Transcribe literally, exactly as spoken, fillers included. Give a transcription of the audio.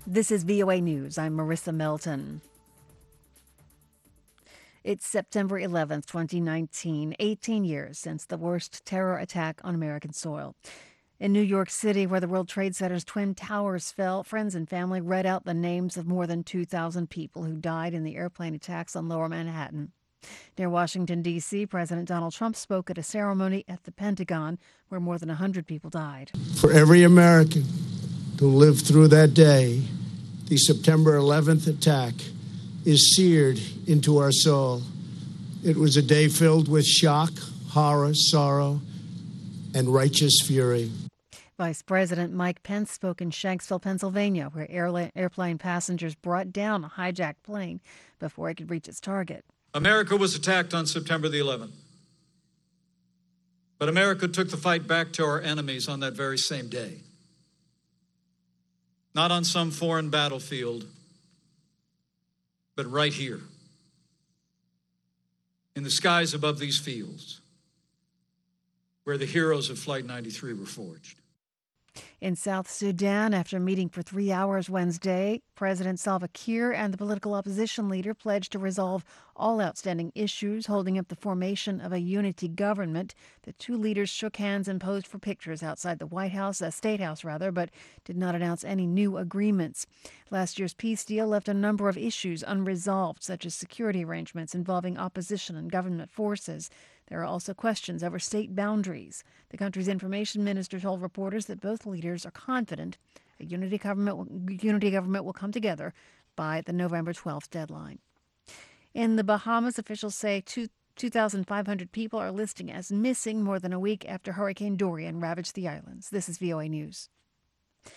This is V O A News. I'm Marissa Melton. It's September eleventh, twenty nineteen, eighteen years since the worst terror attack on American soil. In New York City, where the World Trade Center's Twin Towers fell, friends and family read out the names of more than two thousand people who died in the airplane attacks on Lower Manhattan. Near Washington, D C, President Donald Trump spoke at a ceremony at the Pentagon where more than one hundred people died. For every American who lived through that day, the September eleventh attack is seared into our soul. It was a day filled with shock, horror, sorrow, and righteous fury. Vice President Mike Pence spoke in Shanksville, Pennsylvania, where airla- airplane passengers brought down a hijacked plane before it could reach its target. America was attacked on September the eleventh. But America took the fight back to our enemies on that very same day. Not on some foreign battlefield, but right here, in the skies above these fields, where the heroes of Flight ninety-three were forged. In South Sudan, after meeting for three hours Wednesday, President Salva Kiir and the political opposition leader pledged to resolve all outstanding issues, holding up the formation of a unity government. The two leaders shook hands and posed for pictures outside the White House, uh, State House rather, but did not announce any new agreements. Last year's peace deal left a number of issues unresolved, such as security arrangements involving opposition and government forces. There are also questions over state boundaries. The country's information minister told reporters that both leaders are confident a unity government will, unity government will come together by the November twelfth deadline. In the Bahamas, officials say two, 2,500 people are listed as missing more than a week after Hurricane Dorian ravaged the islands. This is V O A News.